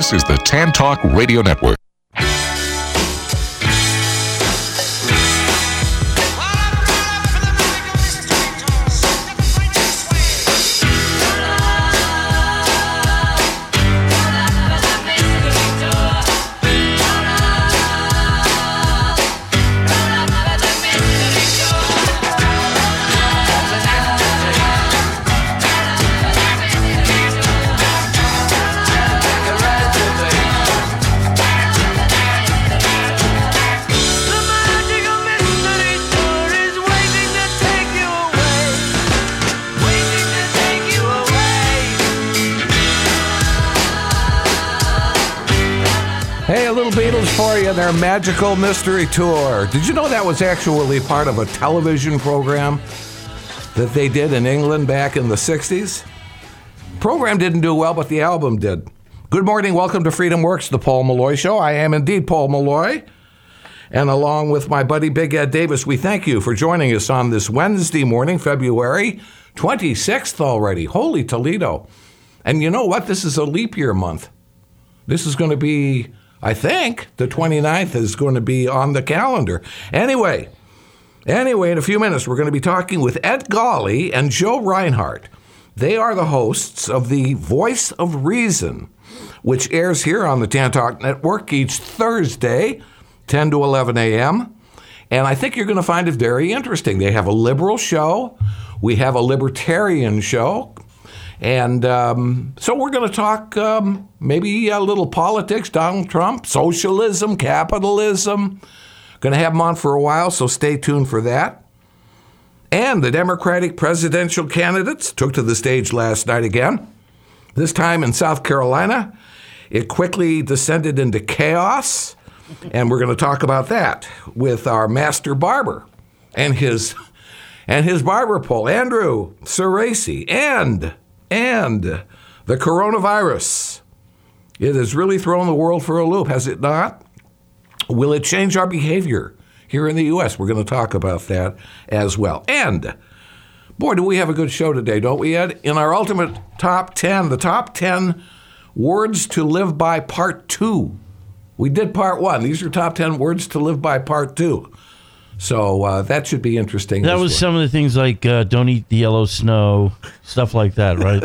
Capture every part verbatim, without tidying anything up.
This is the Tan Talk Radio Network. For you, their Magical Mystery Tour. Did you know that was actually part of a television program that they did in England back in the sixties? Program didn't do well, but the album did. Good morning, welcome to Freedom Works, the Paul Malloy Show. I am indeed Paul Malloy, and along with my buddy Big Ed Davis, we thank you for joining us on this Wednesday morning, February twenty-sixth already. Holy Toledo. And you know what? This is a leap year month. This is going to be, I think the twenty-ninth is going to be on the calendar. Anyway, anyway, in a few minutes, we're going to be talking with Ed Gawley and Joe Reinhardt. They are the hosts of the Voice of Reason, which airs here on the Tan Talk Network each Thursday, ten to eleven a.m. And I think you're going to find it very interesting. They have a liberal show. We have a libertarian show. And um, so we're going to talk um, maybe a little politics, Donald Trump, socialism, capitalism. Going to have them on for a while, so stay tuned for that. And the Democratic presidential candidates took to the stage last night again. This time in South Carolina. It quickly descended into chaos, and we're going to talk about that with our master barber and his and his barber pole, Andrew Cerasi, and... And the coronavirus. It has really thrown the world for a loop, has it not? Will it change our behavior here in the U S? We're going to talk about that as well. And, boy, do we have a good show today, don't we, Ed? In our ultimate top ten, the top ten words to live by part two. We did part one. These are top ten words to live by part two. So uh, that should be interesting. That was some of the things like uh, don't eat the yellow snow, stuff like that, right?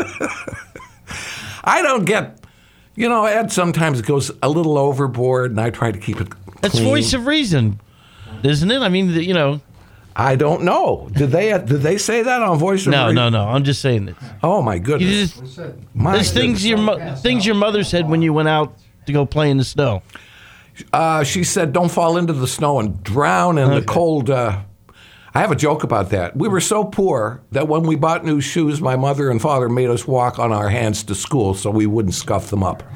I don't get, you know, Ed sometimes goes a little overboard, and I try to keep it clean. That's Voice of Reason, isn't it? I mean, you know. I don't know. Did they did they say that on Voice of no, Reason? No, no, no. I'm just saying it. Oh, my goodness. Just, there's things your, mo- things your mother said when you went out to go play in the snow. Uh, she said, don't fall into the snow and drown in okay. the cold. Uh, I have a joke about that. We were so poor that when we bought new shoes, my mother and father made us walk on our hands to school so we wouldn't scuff them up.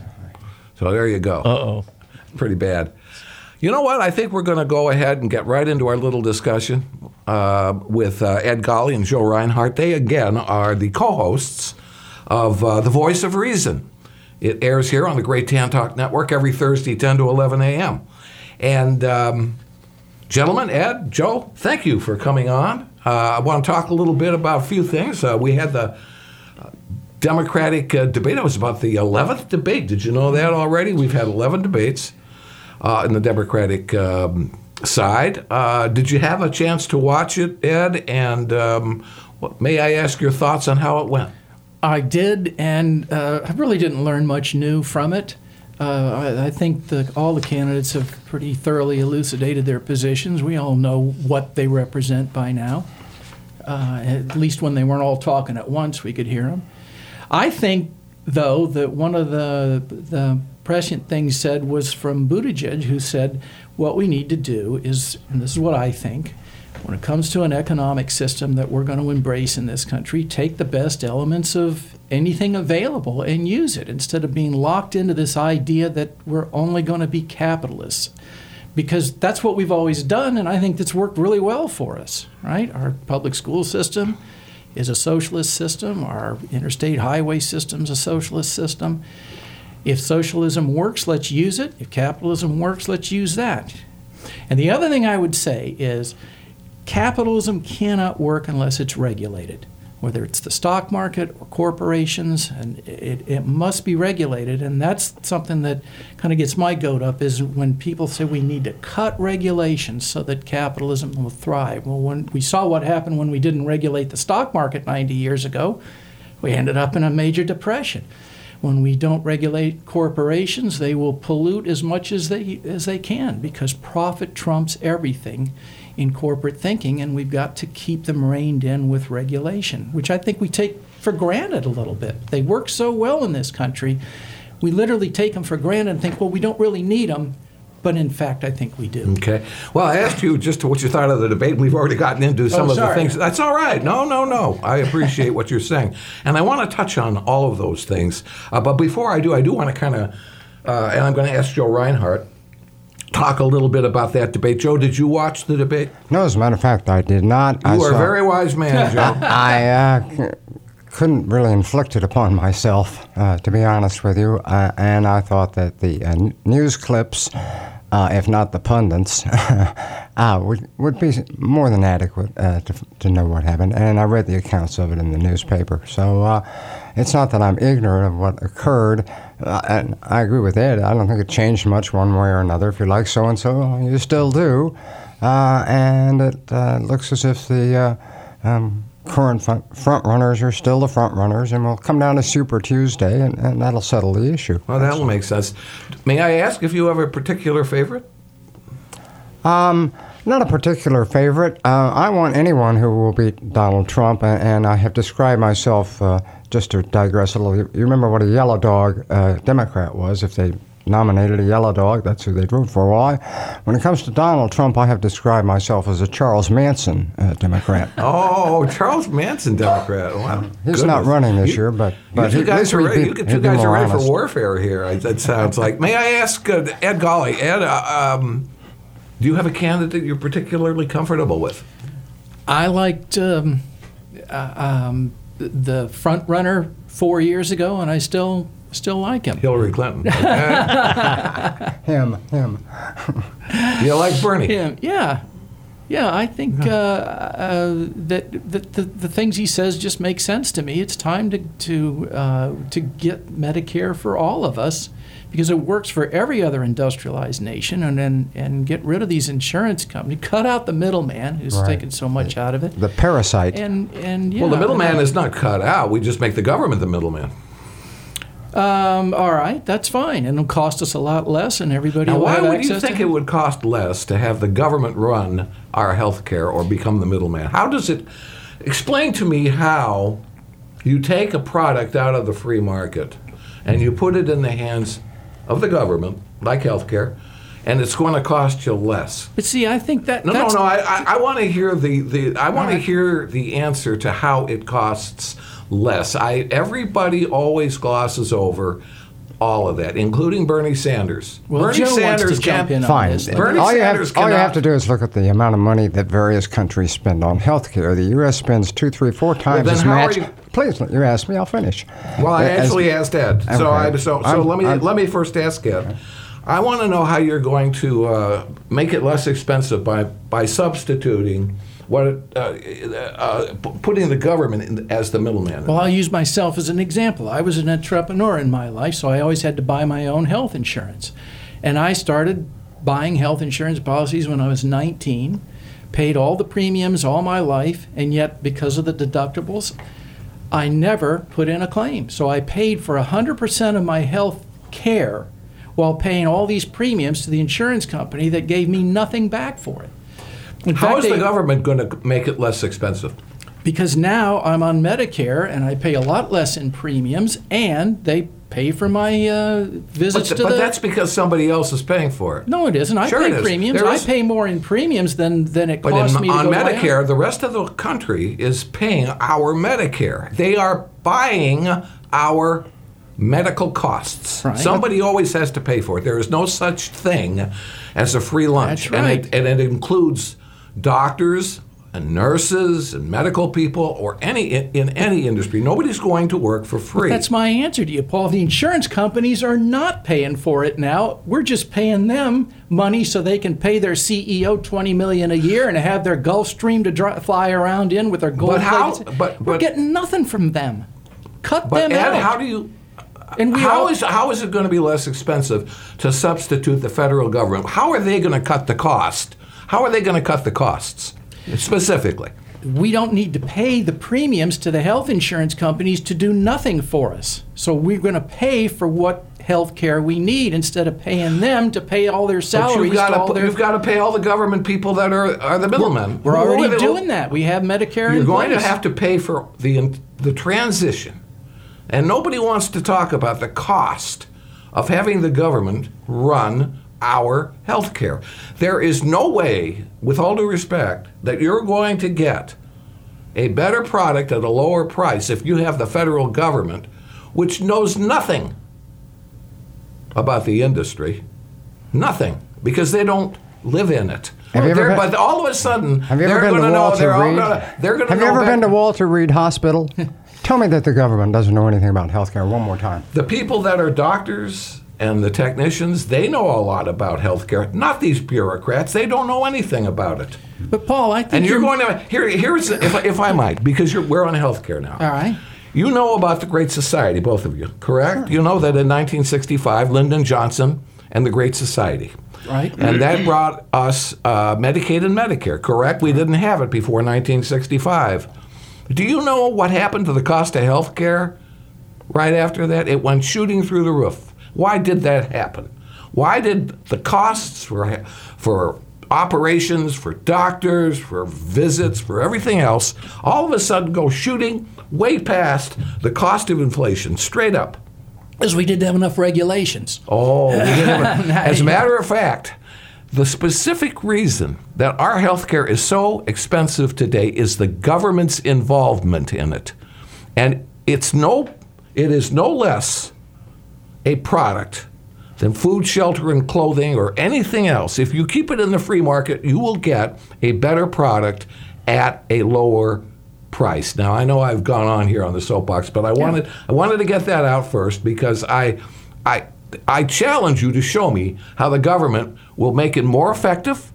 So there you go. Uh-oh. Pretty bad. You know what? I think we're going to go ahead and get right into our little discussion uh, with uh, Ed Gawley and Joe Reinhardt. They, again, are the co-hosts of uh, The Voice of Reason. It airs here on the Great Tan Talk Network every Thursday, ten to eleven a.m. And, um, gentlemen, Ed, Joe, thank you for coming on. Uh, I want to talk a little bit about a few things. Uh, we had the uh, Democratic uh, debate. It was about the eleventh debate. Did you know that already? We've had eleven debates uh, in the Democratic um, side. Uh, did you have a chance to watch it, Ed? And um, what, may I ask your thoughts on how it went? I did, and uh, I really didn't learn much new from it. Uh, I, I think the, all the candidates have pretty thoroughly elucidated their positions. We all know what they represent by now. Uh, at least when they weren't all talking at once, we could hear them. I think, though, that one of the, the prescient things said was from Buttigieg, who said, what we need to do is, and this is what I think, when it comes to an economic system that we're going to embrace in this country, take the best elements of anything available and use it instead of being locked into this idea that we're only going to be capitalists. Because that's what we've always done, and I think that's worked really well for us, right? Our public school system is a socialist system. Our interstate highway system is a socialist system. If socialism works, let's use it. If capitalism works, let's use that. And the other thing I would say is capitalism cannot work unless it's regulated. whether it's the stock market or corporations, and it, it must be regulated. And that's something that kind of gets my goat up, is when people say we need to cut regulations so that capitalism will thrive. Well, when we saw what happened when we didn't regulate the stock market ninety years ago, we ended up in a major depression. When we don't regulate corporations, they will pollute as much as they as they can, because profit trumps everything in corporate thinking, and we've got to keep them reined in with regulation, which I think we take for granted a little bit. They work so well in this country. We literally take them for granted and think, well, we don't really need them. But in fact, I think we do. Okay. Well, I asked you just what you thought of the debate. We've already gotten into some oh, of sorry. the things. That's all right. No, no, no. I appreciate what you're saying. And I want to touch on all of those things. Uh, but before I do, I do want to kind of, uh, and I'm going to ask Joe Reinhardt, talk a little bit about that debate. Joe, did you watch the debate? No, as a matter of fact, I did not. You I are saw, a very wise man, Joe. I uh, couldn't really inflict it upon myself, uh, to be honest with you. Uh, and I thought that the uh, news clips, uh, if not the pundits, uh, would would be more than adequate uh, to to know what happened. And I read the accounts of it in the newspaper. So uh, it's not that I'm ignorant of what occurred. Uh, and I agree with Ed. I don't think it changed much one way or another. If you like so-and-so, you still do. Uh, and it uh, looks as if the uh, um, current front, front runners are still the front runners, and we'll come down to Super Tuesday, and, and that'll settle the issue. Well, that'll make sense. May I ask if you have a particular favorite? Um, not a particular favorite. Uh, I want anyone who will beat Donald Trump, and, and I have described myself, uh, just to digress a little, you remember what a yellow dog uh, Democrat was. If they nominated a yellow dog, that's who they'd root for. Why? When it comes to Donald Trump, I have described myself as a Charles Manson uh, Democrat. Oh, Charles Manson Democrat. Wow. He's Goodness. not running this you, year, but, but you he, two guys are ready, be, you two guys are ready for warfare here, it sounds like. May I ask uh, Ed Golly, Ed, uh, um, do you have a candidate you're particularly comfortable with? I liked um, uh, um, the front runner four years ago, and I still still like him. Hillary Clinton. Okay. him, him. You like Bernie? Him, yeah. Yeah, I think uh, uh, that, that the, the things he says just make sense to me. It's time to to uh, to get Medicare for all of us, because it works for every other industrialized nation, and and, and get rid of these insurance companies. Cut out the middleman who's Right. taken so much out of it. The parasite. And and yeah, Well, the middleman is not cut out. We just make the government the middleman. Um, all right, that's fine, and it'll cost us a lot less, and everybody Now, will why have would access you think to it would cost less to have the government run our health care or become the middleman? How does it... Explain to me how you take a product out of the free market and you put it in the hands of the government, like health care, and it's going to cost you less. But see, I think that No, that's, no, no. I, I, I want to hear the, the I want All to right. hear the answer to how it costs less. I everybody always glosses over all of that, including Bernie Sanders. Well, Bernie Joe Sanders wants to jump can't- in on Fine. this. Bernie all, you Sanders have, all you have cannot- to do is look at the amount of money that various countries spend on health care. The U S spends two, three, four times then as how are much. you- Please, you ask me, I'll finish. Well, I As- actually asked Ed. So, Okay. I, so, so I'm- let me I'm- let me first ask Ed. I want to know how you're going to uh, make it less expensive by by substituting what it, uh, uh, p- putting the government in, as the middleman. Well, I'll use myself as an example. I was an entrepreneur in my life, so I always had to buy my own health insurance. And I started buying health insurance policies when I was nineteen, paid all the premiums all my life, and yet because of the deductibles, I never put in a claim. So I paid for one hundred percent of my health care while paying all these premiums to the insurance company that gave me nothing back for it. In How fact, is the they- government going to make it less expensive? Because now I'm on Medicare and I pay a lot less in premiums, and they pay for my uh, visits But, to but the. that's because somebody else is paying for it. No, it isn't. I Sure pay it is. premiums. There I is- pay more in premiums than than it But costs in, me to on go to my Medicare, own. the rest of the country is paying our Medicare. They are buying our medical costs. Right. Somebody always has to pay for it. There is no such thing as a free lunch. That's right. And it, and it includes doctors and nurses and medical people or any in any industry. Nobody's going to work for free. That's my answer to you, Paul. The insurance companies are not paying for it now. We're just paying them money so they can pay their C E O twenty million dollars a year and have their Gulfstream to dry, fly around in with their gold. But how? But, We're but, getting nothing from them. Cut but them Ed, out. how do you? And we how all, is how is it going to be less expensive to substitute the federal government? How are they going to cut the cost? How are they going to cut the costs specifically? We don't need to pay the premiums to the health insurance companies to do nothing for us. So we're going to pay for what health care we need instead of paying them to pay all their But salaries. you've got to all to their, you've got to pay all the government people that are are the middlemen. We're Who are already they- doing that. We have Medicare You're in going place. to have to pay for the the transition, and nobody wants to talk about the cost of having the government run our health care. There is no way, with all due respect, that you're going to get a better product at a lower price if you have the federal government, which knows nothing about the industry, nothing, because they don't live in it. Have you ever They're- been- but all of a sudden, Have you ever they're been going to to know. Walter They're all Reed? gonna, they're going to Have know you ever better. been to Walter Reed Hospital? Tell me that the government doesn't know anything about healthcare one more time. The people that are doctors and the technicians, they know a lot about healthcare. Not these bureaucrats. They don't know anything about it. But Paul, I think And you're going to here. Here's if I- if I might, because you're, we're on healthcare now. All right. You know about the Great Society, both of you, correct? You know that in nineteen sixty-five, Lyndon Johnson and the Great Society. Right. And that brought us uh, Medicaid and Medicare, correct? We didn't have it before nineteen sixty-five. Do you know what happened to the cost of health care right after that? It went shooting through the roof. Why did that happen? Why did the costs for for operations, for doctors, for visits, for everything else, all of a sudden go shooting way past the cost of inflation, straight up? Because we didn't have enough regulations. Oh, we didn't have a- as a matter of fact, the specific reason that our health care is so expensive today is the government's involvement in it. And it's no, it is no less a product than food, shelter, and clothing or anything else. If you keep it in the free market, you will get a better product at a lower price. Now, I know I've gone on here on the soapbox, but I wanted I wanted to get that out first because I I I challenge you to show me how the government will make it more effective,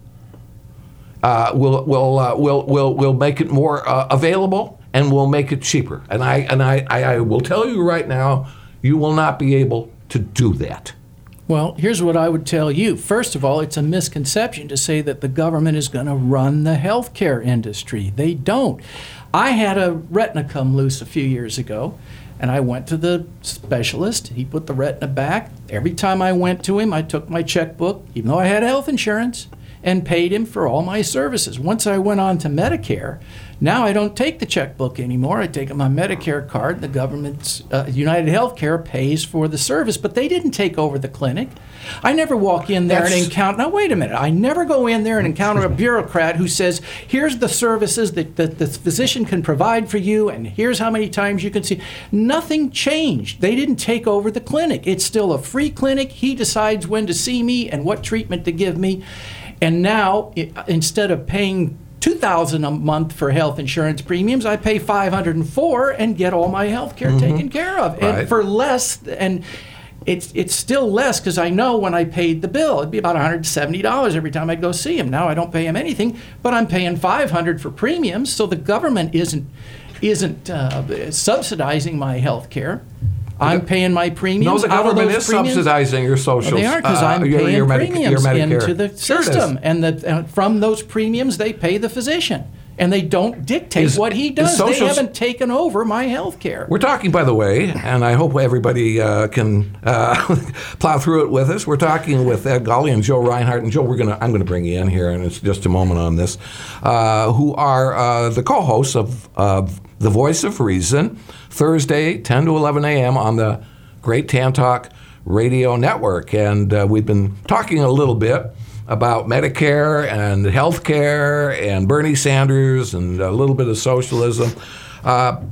uh, will will uh, will will will make it more uh, available, and will make it cheaper. And I and I, I I will tell you right now, you will not be able to do that. Well, here's what I would tell you. First of all, it's a misconception to say that the government is going to run the healthcare industry. They don't. I had a retina come loose a few years ago, and I went to the specialist. He put the retina back. Every time I went to him, I took my checkbook, even though I had health insurance, and paid him for all my services. Once I went on to Medicare, now I don't take the checkbook anymore. I take my Medicare card. The government's uh, United Healthcare pays for the service, but they didn't take over the clinic. I never walk in there That's- and encounter. Now wait a minute. I never go in there and encounter a bureaucrat who says, "Here's the services that, that the physician can provide for you, and here's how many times you can see." Nothing changed. They didn't take over the clinic. It's still a free clinic. He decides when to see me and what treatment to give me. And now, i- instead of paying two thousand dollars a month for health insurance premiums, I pay five hundred four dollars and get all my health care taken care of. Right. And for less, and it's it's still less because I know when I paid the bill, it'd be about one hundred seventy dollars every time I go see him. Now I don't pay him anything, but I'm paying five hundred dollars for premiums, so the government isn't isn't uh, subsidizing my health care. I'm paying my premiums. No, the out of government those is premiums. subsidizing your social. Well, they are because uh, I'm your, paying your Medi- premiums your Medicare. into the Sure it is. system, and the, uh, from those premiums they pay the physician, and they don't dictate Is- what he is does. They social- haven't taken over my health care. We're talking, by the way, and I hope everybody uh, can uh, plow through it with us. We're talking with Ed Golly and Joe Reinhardt. And Joe, we're gonna I'm gonna bring you in here, and it's just a moment on this, uh, who are uh, the co-hosts of uh, The Voice of Reason, Thursday, ten to eleven a.m. on the Great Tan Talk Radio Network, and uh, we've been talking a little bit about Medicare and health care and Bernie Sanders and a little bit of socialism. Uh,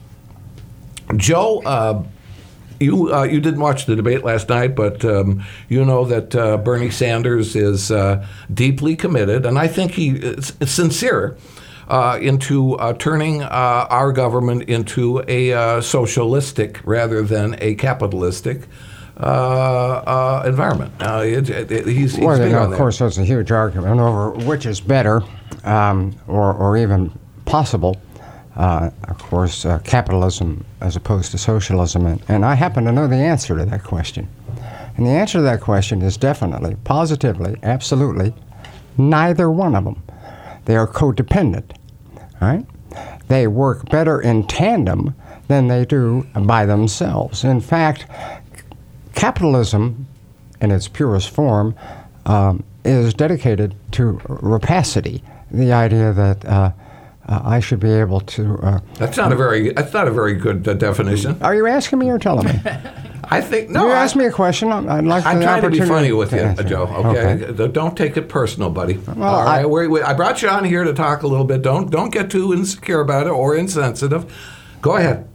Joe, uh, you uh, you didn't watch the debate last night, but um, you know that uh, Bernie Sanders is uh, deeply committed, and I think he is sincere uh, into uh, turning uh, our government into a uh, socialistic rather than a capitalistic uh, uh, environment. Uh, it, it, it, he's, he's well, big you know, on of that. course, there's a huge argument over which is better, um, or, or even possible. Uh, of course, uh, capitalism as opposed to socialism, and, and I happen to know the answer to that question. And the answer to that question is definitely, positively, absolutely, neither one of them. They are codependent, right? They work better in tandem than they do by themselves. In fact, capitalism, in its purest form, um, is dedicated to rapacity, the idea that uh, uh, I should be able to... Uh, that's not a very that's not a very good uh, definition. Are you asking me or telling me? I think no. You I, ask me a question. I'd like I'm the trying to be opportunity funny with to you, answer. Joe. Okay? Okay. Don't take it personal, buddy. Well, All right, I- we, we, I brought you on here to talk a little bit. Don't don't get too insecure about it or insensitive. Go ahead.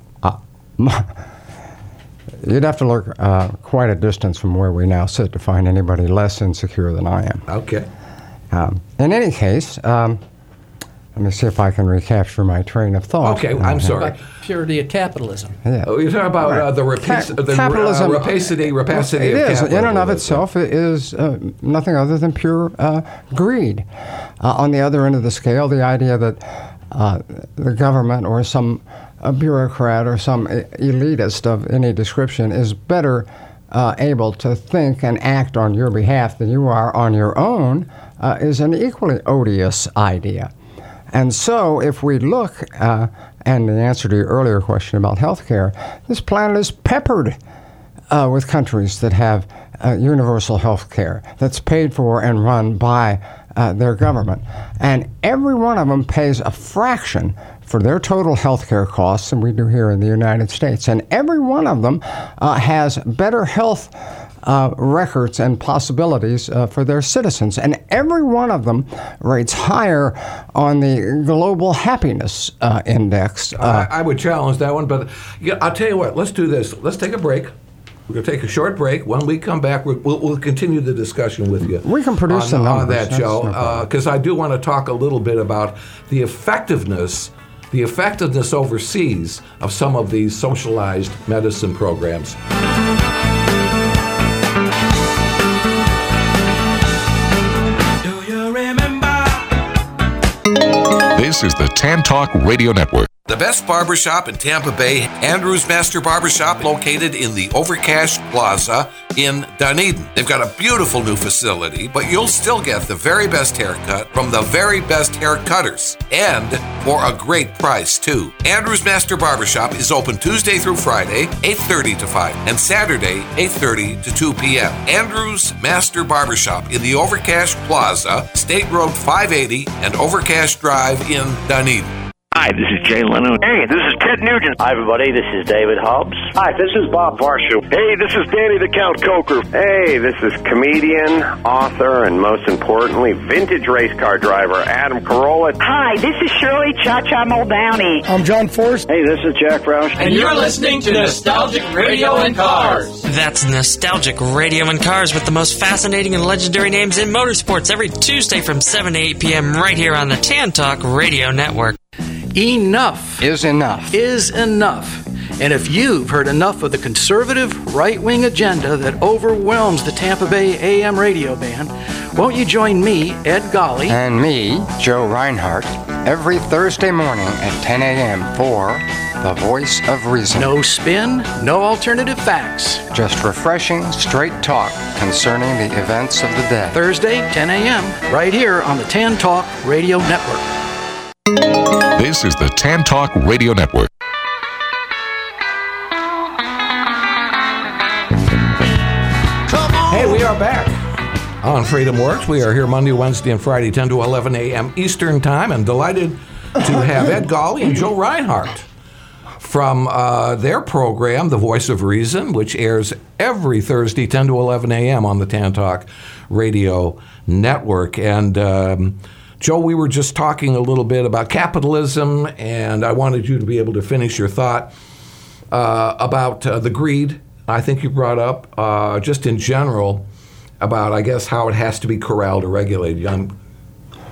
You'd have to look uh, quite a distance from where we now sit to find anybody less insecure than I am. Okay. Um, in any case, um, let me see if I can recapture my train of thought. Okay, I'm sorry. About purity of capitalism. Yeah. Oh, you're talking about uh, the, rapac- Ca- the capitalism- uh, rapacity, rapacity It of is, capitalism. in and of itself, it is uh, nothing other than pure uh, greed. Uh, on the other end of the scale, the idea that uh, the government or some a bureaucrat or some elitist of any description is better uh, able to think and act on your behalf than you are on your own uh, is an equally odious idea. And so if we look, uh, and the answer to your earlier question about healthcare, this planet is peppered uh, with countries that have uh, universal health care that's paid for and run by uh, their government. And every one of them pays a fraction for their total health care costs than we do here in the United States. And every one of them uh, has better health uh, records and possibilities uh, for their citizens. And every one of them rates higher on the global happiness uh, index. Uh, I, I would challenge that one, but yeah, I'll tell you what, let's do this. Let's take a break. We're going to take a short break. When we come back, we'll, we'll, we'll continue the discussion with you. We can produce on, the on numbers. that, That's Joe, no problem. because uh, I do want to talk a little bit about the effectiveness, the effectiveness overseas of some of these socialized medicine programs. Do you remember? This is the Tan Talk Radio Network. The best barbershop in Tampa Bay, Andrews Master Barbershop, located in the Overcash Plaza in Dunedin. They've got a beautiful new facility, but you'll still get the very best haircut from the very best hair cutters, and for a great price, too. Andrews Master Barbershop is open Tuesday through Friday, eight thirty to five, and Saturday, eight thirty to two p.m. Andrews Master Barbershop in the Overcash Plaza, State Road five eighty and Overcash Drive in Dunedin. Hi, this is Jay Leno. Hey, this is Ted Nugent. Hi, everybody. This is David Hobbs. Hi, this is Bob Varsho. Hey, this is Danny the Count Coker. Hey, this is comedian, author, and most importantly, vintage race car driver Adam Carolla. Hi, this is Shirley Cha-Cha Muldowney. I'm John Forrest. Hey, this is Jack Roush. And you're listening to Nostalgic Radio and Cars. That's Nostalgic Radio and Cars with the most fascinating and legendary names in motorsports every Tuesday from seven to eight p.m. right here on the Tan Talk Radio Network. Enough is enough. is enough. And if you've heard enough of the conservative right-wing agenda that overwhelms the Tampa Bay A M radio band, won't you join me, Ed Golly, And me, Joe Reinhardt, every Thursday morning at ten a.m. for The Voice of Reason. no spin, no alternative facts. Just refreshing, straight talk concerning the events of the day. Thursday, ten a.m., right here on the Tan Talk Radio Network. This is the Tan Talk Radio Network. Hey, we are back on Freedom Works. We are here Monday, Wednesday, and Friday, ten to eleven a.m. Eastern Time, and delighted to have Ed Golly and Joe Reinhardt from uh, their program, The Voice of Reason, which airs every Thursday, ten to eleven a.m. on the Tan Talk Radio Network. And um, Joe, we were just talking a little bit about capitalism, and I wanted you to be able to finish your thought uh, about uh, the greed I think you brought up, uh, just in general, about, I guess, how it has to be corralled or regulated. I'm,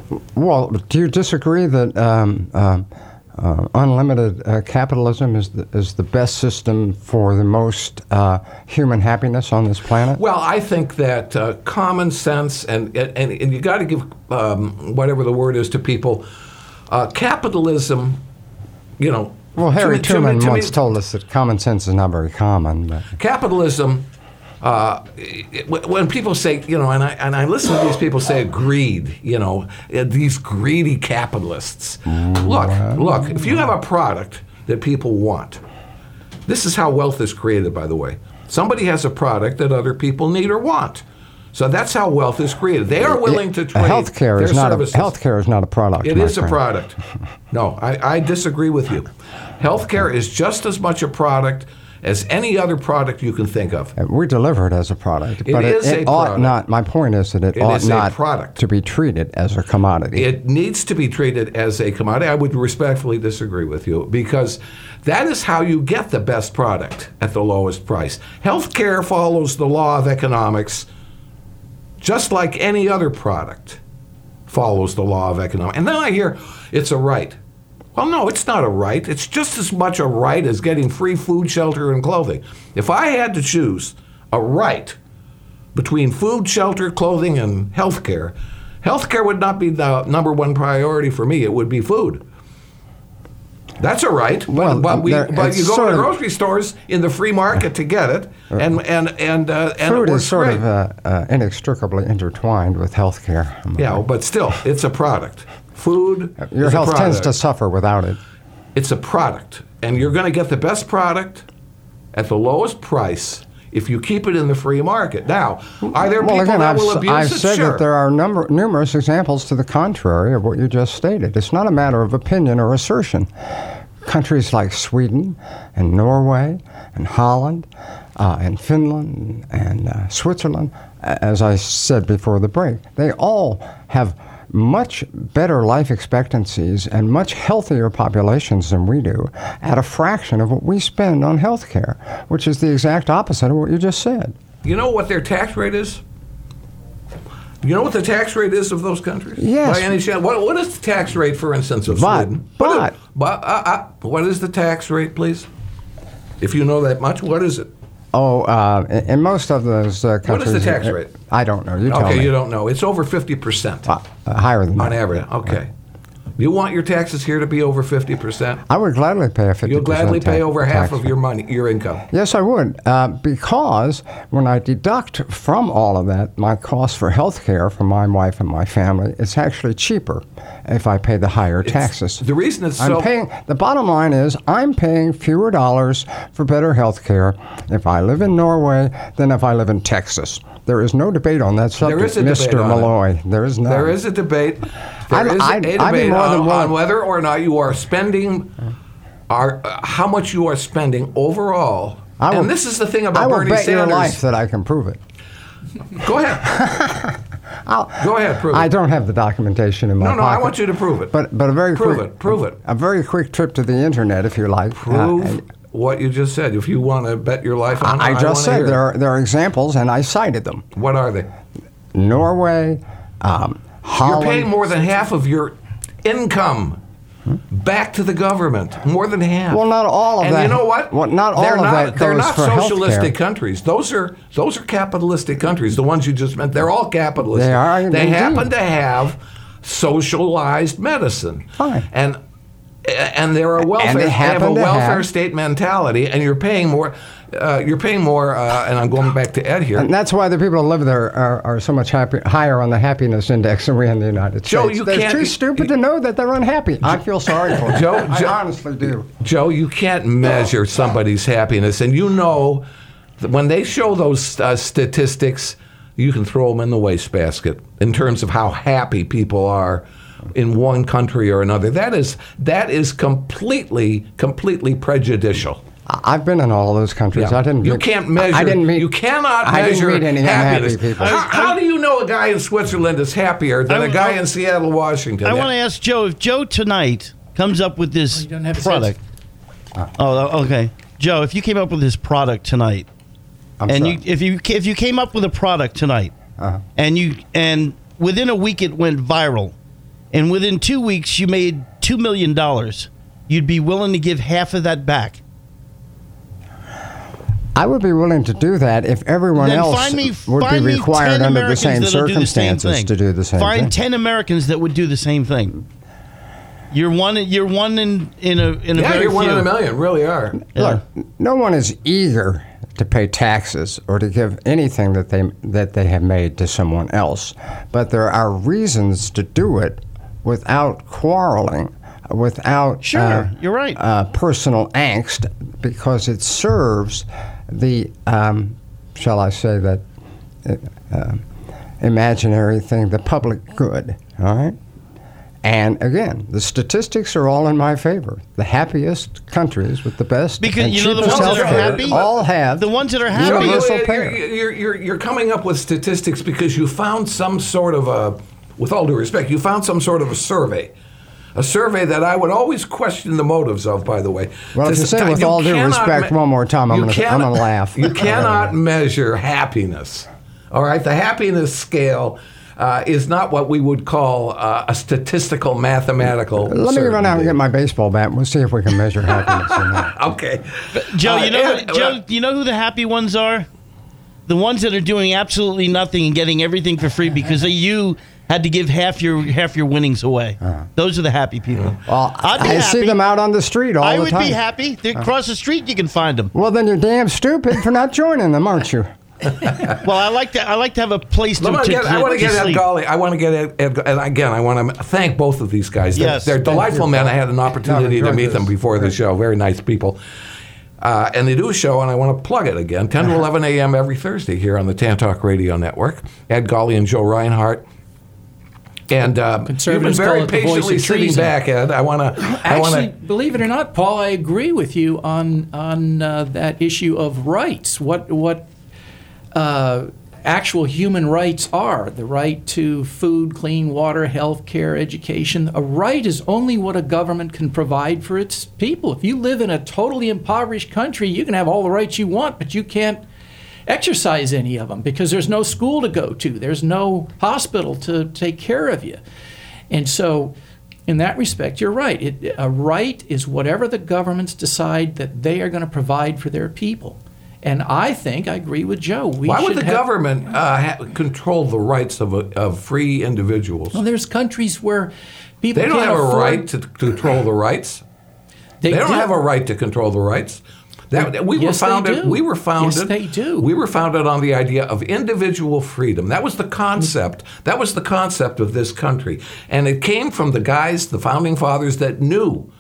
Well, do you disagree that um, um, uh, unlimited uh, capitalism is the, is the best system for the most uh, human happiness on this planet? Well, I think that uh, common sense and and, and you got to give um, whatever the word is to people. Uh, capitalism, you know. Well, Harry to me, Truman to me, to once me, told us that common sense is not very common. But. Capitalism. Uh, when people say, you know, and I and I listen to these people say greed, you know, these greedy capitalists. Look, look, if you have a product that people want, this is how wealth is created, by the way. Somebody has a product that other people need or want. So that's how wealth is created. They are willing to trade healthcare their is not services. A, healthcare is not a product. It is friend. a product. No, I, I disagree with you. Healthcare is just as much a product as any other product you can think of. We deliver it as a product, it but is it, it a ought product. not. My point is that it, it ought is not a product. to be treated as a commodity. It needs to be treated as a commodity. I would respectfully disagree with you because that is how you get the best product at the lowest price. Healthcare follows the law of economics just like any other product follows the law of economics. And then I hear it's a right. Well, no, it's not a right. It's just as much a right as getting free food, shelter, and clothing. If I had to choose a right between food, shelter, clothing, and health care, health care would not be the number one priority for me. It would be food. That's a right, but, Well, but, we, there- but you it's go to sort the of- grocery stores in the free market to get it, and and and, uh, and Food it is works sort great. of uh, uh, inextricably intertwined with healthcare. Yeah, but still, it's a product. Food Your is health a tends product. to suffer without it. It's a product, and you're going to get the best product at the lowest price if you keep it in the free market. Now, are there Well, people again, that I've, will s- abuse I've it? said Sure. that there are number, numerous examples to the contrary of what you just stated. It's not a matter of opinion or assertion. Countries like Sweden and Norway and Holland uh, and Finland and uh, Switzerland, a- as I said before the break, they all have much better life expectancies and much healthier populations than we do at a fraction of what we spend on health care, which is the exact opposite of what you just said. You know what their tax rate is? You know what the tax rate is of those countries? Yes. By any chance, what, what is the tax rate, for instance, of But- Sweden? but- What is, but uh, uh, what is the tax rate, please? If you know that much, what is it? Oh, uh, in in most of those uh, What countries... is the tax uh, rate? I don't know. You tell Okay, me. you don't know. It's over fifty percent Uh, uh, higher than on that. average. Okay. You want your taxes here to be over fifty percent? I would gladly pay a fifty percent You'll gladly pay tax- over half tax of rate. your money, your income. Yes, I would, uh, because when I deduct from all of that my cost for health care for my wife and my family, it's actually cheaper if I pay the higher taxes. The reason it's I'm so paying. The bottom line is I'm paying fewer dollars for better health care if I live in Norway than if I live in Texas. There is no debate on that subject, There is a debate Mister on it. Malloy. There is none. There is a debate. There I'd- is a I'd- a I'd be debate more than on, willing- on whether or not you are spending, are uh, how much you are spending overall. I will- and this is the thing about I will Bernie bet Sanders. your life that I can prove it. Go ahead. Go ahead, prove it. I don't have the documentation in my no, no, pocket. I want you to prove it. But but a very Prove quick, it, prove it. A very quick trip to the internet, if you like. Prove Uh, what you just said. If you want to bet your life on it, I I just wanna said hear it. there are there are examples, and I cited them. What are they? Norway, um, Holland. You're paying more than half of your income back to the government. More than half. Well, not all of and that. you know what? Well, not all they're of not, that They're goes not for socialistic healthcare. countries. Those are those are capitalistic countries. The ones you just meant. They're all capitalistic. They are, They indeed. happen to have socialized medicine. Fine. And and they're a welfare. they they have a happen to welfare have- state mentality, and you're paying more. Uh, you're paying more. Uh, and I'm going back to Ed here. And that's why the people who live there are, are so much happy, higher on the happiness index than we in the United Joe, States. you They're can't- too stupid to know that they're unhappy. I feel sorry for them. Joe- I Joe- honestly do. Joe, you can't measure somebody's happiness, and you know that when they show those uh, statistics, you can throw them in the wastebasket in terms of how happy people are in one country or another. That is that is completely completely prejudicial. I- I've been in all of those countries. Yeah. I didn't. You meet- can't measure. I didn't meet. You cannot I didn't measure meet any happiness. unhappy people. How, how do you know a guy in Switzerland is happier than I- a guy I- in Seattle, Washington? I want to ask Joe if Joe tonight comes up with this you don't have his product. Oh, okay, Joe. If you came up with this product tonight, I'm and sorry. you if you if you came up with a product tonight, Uh-huh. and you and within a week it went viral, and within two weeks you made two million dollars, you'd be willing to give half of that back? I would be willing to do that if everyone Then else find me, would find be me required ten under Americans the same that'll do the same circumstances thing. to do the same Find thing. ten Americans that would do the same thing. You're one. You're one in in a in a Yeah, very you're one few. in a million. Really are. Look, no one is eager to pay taxes or to give anything that they that they have made to someone else, but there are reasons to do it without quarreling, without Sure, uh, you're right. uh, personal angst, because it serves the um, shall I say that uh, uh, imaginary thing, the public good. All right. And again, the statistics are all in my favor. The happiest countries with the best Because and you know the cheapest ones that are healthcare happy, all have the ones that are happy. universal you're, payer. you're, you're, you're coming up with statistics because you found some sort of a, with all due respect, you found some sort of a survey. A survey that I would always question the motives of, by the way. Well, if To you say s- with all due cannot respect one more time, I'm you gonna- I'm cannot- gonna laugh. You cannot measure happiness. All right? The happiness scale uh, is not what we would call uh, a statistical, mathematical Let me run out and certainty. get my baseball bat. We'll see if we can measure happiness in that. Okay. Joe, Uh, you know, yeah, Joe, you know who the happy ones are? The ones that are doing absolutely nothing and getting everything for free because you had to give half your half your winnings away. Uh-huh. Those are the happy people. Well, I'd be I happy. see them out on the street all I the would time. be happy. They're across the street. You can find them. Well, then you're damn stupid for not joining them, aren't you? Well, I like to. I like to have a place to. Let me to, get, I to- want to to get Ed sleep. Golly. I want to get Ed, Ed, and again, I want to thank both of these guys. They're, Yes. they're Thank delightful you. men. I had an opportunity No, to meet enjoyed them this. before the show. Very nice people. Uh, and they do a show, and I want to plug it again, ten to eleven a.m. every Thursday here on the Tantalk Radio Network. Ed Golly and Joe Reinhardt. And uh, you've been Conservatives very call it the voice patiently of sitting treason. back, Ed. I want to. I want Actually, to. believe it or not, Paul, I agree with you on on uh, that issue of rights. What what uh, actual human rights are: the right to food, clean water, health care, education. A right is only what a government can provide for its people. If you live in a totally impoverished country, you can have all the rights you want, but you can't exercise any of them because there's no school to go to, there's no hospital to take care of you. And so in that respect, you're right. It, a right is whatever the governments decide that they are going to provide for their people. And I think, I agree with Joe. We Why would should the have, government uh, ha- control the rights of, a, of free individuals? Well, there's countries where people They don't can't have a afford, right to control the rights. They, They don't do. have a right to control the rights. That, we Yes, were they founded. do. We were founded. Yes, they do. We were founded on the idea of individual freedom. That was the concept. That was the concept of this country, and it came from the guys, the founding fathers, that knew,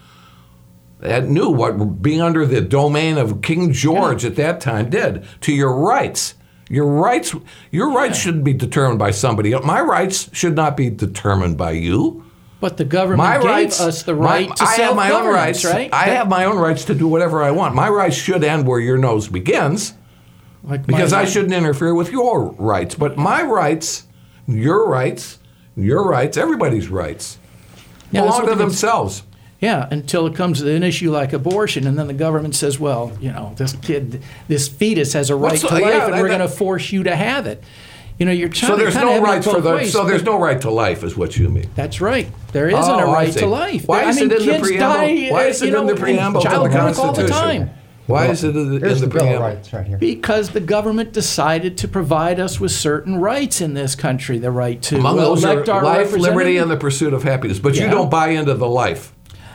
that knew what being under the domain of King George at that time did to your rights. Your rights. Your rights shouldn't be determined by somebody else. My rights should not be determined by you. But the government My gave rights, us the my- right to I have my own self-governance, rights. right? I That- have my own rights to do whatever I want. My rights should end where your nose begins, like because my- I shouldn't interfere with your rights. But my rights, your rights, your rights, everybody's rights Yeah, that's belong what to the- themselves. Yeah, until it comes to an issue like abortion, and then the government says, well, you know, this kid, this fetus has a right What's to the- life, yeah, and that- we're going to that- force you to have it. You know, you're trying So there's to no have rights it for both the. ways, So there's but- no right to life, is what you mean. That's right. There isn't Oh, a I right see. to life. Why I is mean, it in the kids preamble? die, Why uh, is it you know, in the preamble to the childbirth all the Constitution? time. Why is it in the, Here's in the the Bill of preamble? Rights right here. Because the government decided to provide us with certain rights in this country, the right to Among those are elect our life, liberty, representative. and the pursuit of happiness. But you Yeah. don't buy into the life.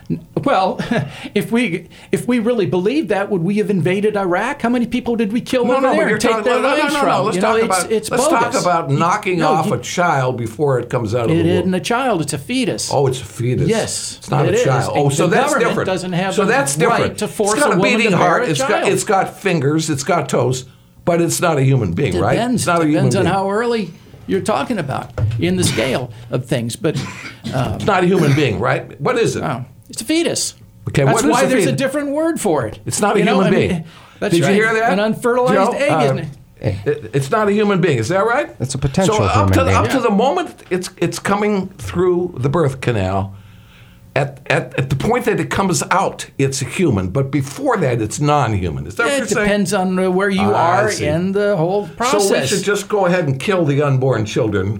Well, if we if we really believed that, would we have invaded Iraq? How many people did we kill No, over no, there but you're and take talking. their No, no, no, lives no, from? no. Let's You know, talk it's, about. it's let's talk bogus. about knocking No, off you- a child before it comes out of It the isn't womb. a child; it's a fetus. Oh, it's a fetus. Yes, it's not it a is. child. And Oh, so the that's government different. doesn't have so the that's right different. to force it's got a a woman beating to bear heart. a It's got child. it's got fingers. It's got toes, but it's not a human being, right? Depends. It's not a human Depends on being. how early you're talking about in the scale of things. But um, It's not a human being, right? What is it? no, it's a fetus. Okay, That's what is why a there's a fetus? different word for it. It's not a You know, human I mean, being. That's Did you right. hear that? An unfertilized Joe? egg, Uh, isn't it? It, it's not a human being. Is that right? It's a potential So up human to being. up to Yeah. the moment it's it's coming through the birth canal. At, at, at the point that it comes out, it's a human, but before that, it's non-human. Is that Yeah, what it you're saying? depends on uh, where you Ah, I are see. in the whole process. So we should just go ahead and kill the unborn children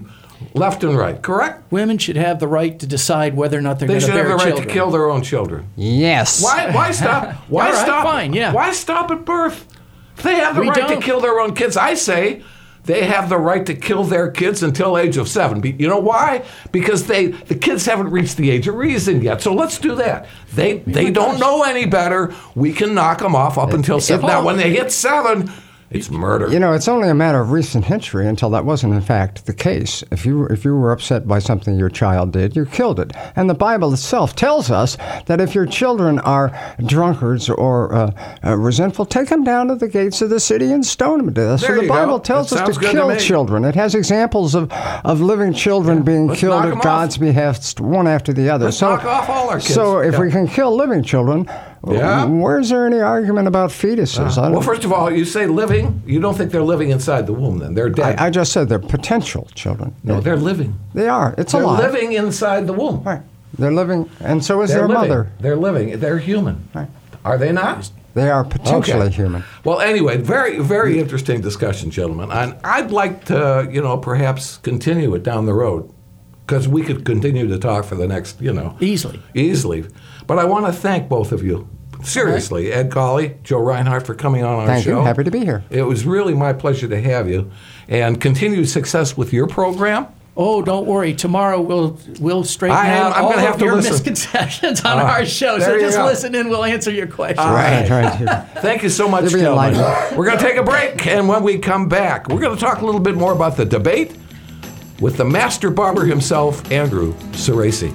left and right, correct? Women should have the right to decide whether or not they're They going to should bear have the right children. to kill their own children. Yes. Why? Why stop? Why All right, stop? fine, yeah. Why stop at birth? They have the We right don't. to kill their own kids. I say they have the right to kill their kids until age of seven. Be- You know why? Because they the kids haven't reached the age of reason yet. So let's do that. They they don't know any better. We can knock them off up until seven. Now, when they hit seven, it's murder. You know, it's only a matter of recent history until that wasn't in fact the case. If you if you were upset by something your child did, you killed it. And the Bible itself tells us that if your children are drunkards or uh, uh, resentful, take them down to the gates of the city and stone them to death. There So the you Bible go. tells That us sounds to good to kill me. children. It has examples of, of living children being Let's killed knock at 'em God's off. behest, one after the other. Let's so, knock off all our kids. So if Yeah. we can kill living children, Yeah. where's there any argument about fetuses? I don't- Well, first of all, you say living. You don't think they're living inside the womb? Then they're dead. I, I just said they're potential children. no, they're living. They are. It's They're alive. living inside the womb. Right. They're living, and so is They're their living. mother. They're living. They're human. Right. Are they not? They are potentially Okay. human. Well, anyway, very, very interesting discussion, gentlemen. And I'd like to, you know, perhaps continue it down the road because we could continue to talk for the next, you know, Easily. easily. But I want to thank both of you. Seriously, Ed Colley, Joe Reinhardt, for coming on our Thank show. you. Happy to be here. It was really my pleasure to have you. And continued success with your program. Oh, don't worry. Tomorrow we'll we'll straighten I am- out I'm all gonna of have to your listen. misconceptions on Uh, our show. there So you just go. listen in. We'll answer your questions. All Right, right. Thank you so much, You'll be gentlemen. enlightened. We're going to take a break, and when we come back, we're going to talk a little bit more about the debate with the master barber himself, Andrew Cerasi.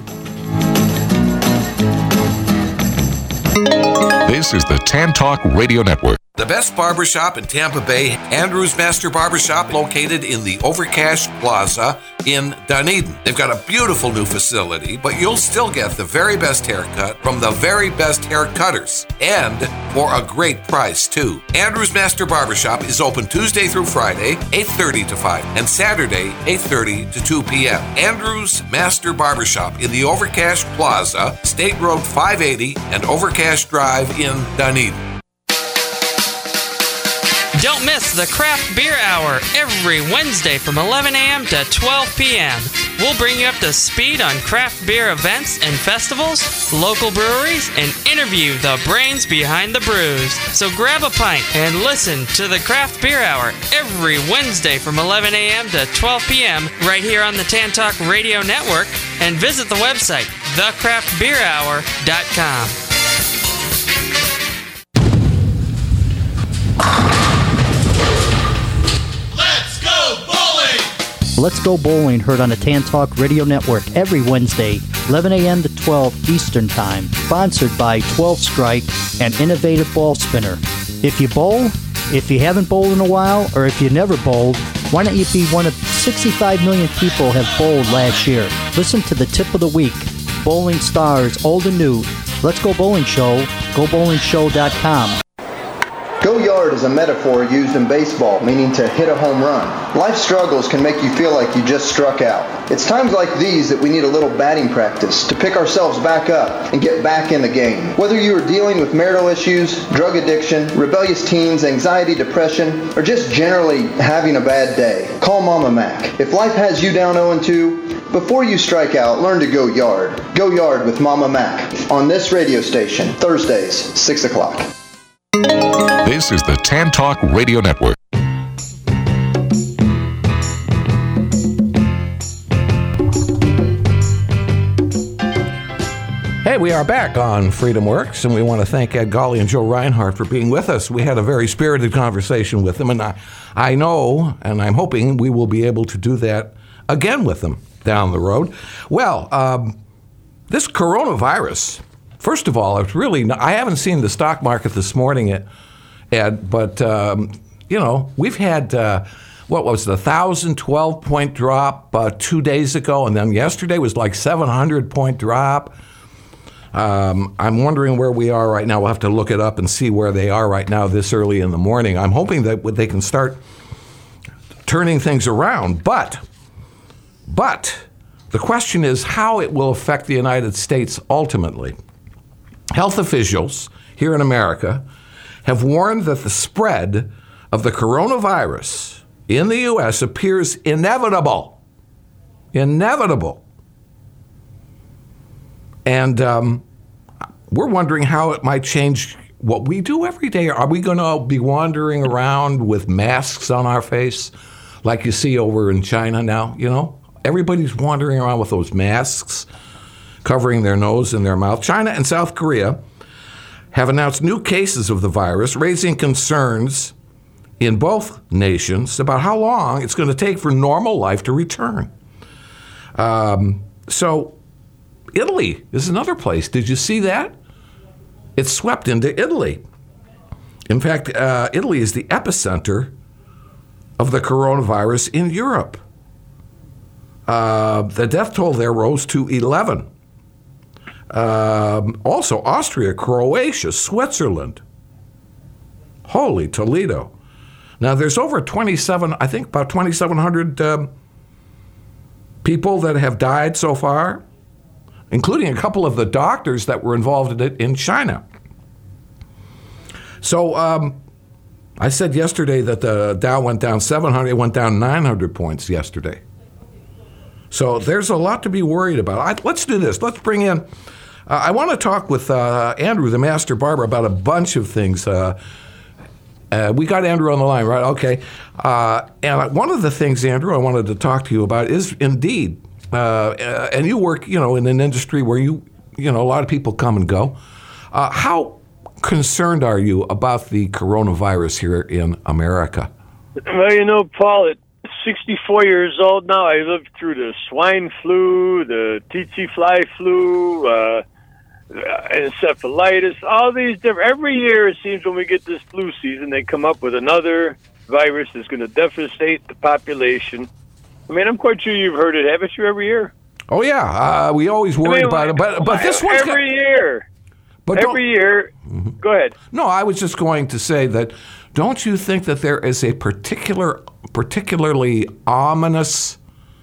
This is the Tan Talk Radio Network. The best barbershop in Tampa Bay, Andrew's Master Barbershop, located in the Overcash Plaza in Dunedin. They've got a beautiful new facility, but you'll still get the very best haircut from the very best hair cutters, and for a great price, too. Andrew's Master Barbershop is open Tuesday through Friday, eight thirty to five, and Saturday, eight thirty to two p.m. Andrew's Master Barbershop in the Overcash Plaza, State Road five eighty and Overcash Drive in Dunedin. Don't miss the Craft Beer Hour every Wednesday from eleven a.m. to twelve p.m. We'll bring you up to speed on craft beer events and festivals, local breweries, and interview the brains behind the brews. So grab a pint and listen to the Craft Beer Hour every Wednesday from eleven a.m. to twelve p.m. right here on the Tan Talk Radio Network, and visit the website the craft beer hour dot com. Let's Go Bowling, heard on the Tan Talk Radio Network every Wednesday, eleven a.m. to twelve Eastern Time. Sponsored by twelve Strike and Innovative Ball Spinner. If you bowl, if you haven't bowled in a while, or if you never bowled, why don't you be one of sixty-five million people have bowled last year? Listen to the Tip of the Week, Bowling Stars, old and new. Let's Go Bowling Show, go bowling show dot com. Go yard is a metaphor used in baseball, meaning to hit a home run. Life struggles can make you feel like you just struck out. It's times like these that we need a little batting practice to pick ourselves back up and get back in the game. Whether you are dealing with marital issues, drug addiction, rebellious teens, anxiety, depression, or just generally having a bad day, call Mama Mac. If life has you down oh and two, before you strike out, learn to go yard. Go yard with Mama Mac on this radio station, Thursdays, six o'clock. This is the Tan Talk Radio Network. Hey, we are back on Freedom Works, and we want to thank Ed Colley and Joe Reinhardt for being with us. We had a very spirited conversation with them, and I, I know, and I'm hoping we will be able to do that again with them down the road. Well, um, this coronavirus, first of all, it's really, I haven't seen the stock market this morning, Ed, but, um, you know, we've had, uh, what was it, a one thousand twelve point drop uh, two days ago, and then yesterday was like seven hundred point drop. Um, I'm wondering where we are right now. We'll have to look it up and see where they are right now this early in the morning. I'm hoping that they can start turning things around. But, but the question is how it will affect the United States ultimately. Health officials here in America have warned that the spread of the coronavirus in the U S appears inevitable. Inevitable. And um, we're wondering how it might change what we do every day. Are we going to be wandering around with masks on our face like you see over in China now? You know, everybody's wandering around with those masks covering their nose and their mouth. China and South Korea have announced new cases of the virus, raising concerns in both nations about how long it's going to take for normal life to return. Um, so Italy is another place. Did you see that? It swept into Italy. In fact, uh, Italy is the epicenter of the coronavirus in Europe. Uh, the death toll there rose to eleven. Um, also, Austria, Croatia, Switzerland. Holy Toledo. Now, there's over twenty-seven, I think about twenty-seven hundred um, people that have died so far, including a couple of the doctors that were involved in it in China. So um, I said yesterday that the Dow went down seven hundred, it went down nine hundred points yesterday. So there's a lot to be worried about. I, let's do this. Let's bring in, uh, I want to talk with uh, Andrew, the master barber, about a bunch of things. Uh, uh, we got Andrew on the line, right? Okay. Uh, and one of the things, Andrew, I wanted to talk to you about is indeed, uh, and you work, you know, in an industry where you, you know, a lot of people come and go. Uh, how concerned are you about the coronavirus here in America? Well, you know, Paul, at sixty-four years old now, I lived through the swine flu, the tsetse fly flu, uh, encephalitis, all these different. Every year, it seems when we get this flu season, they come up with another virus that's going to devastate the population. I mean, I'm quite sure you've heard it, haven't you, every year? Oh, yeah. Uh, we always worry I mean, about it, but but this one's every got, year. But every year. Mm-hmm. Go ahead. No, I was just going to say that. Don't you think that there is a particular, particularly ominous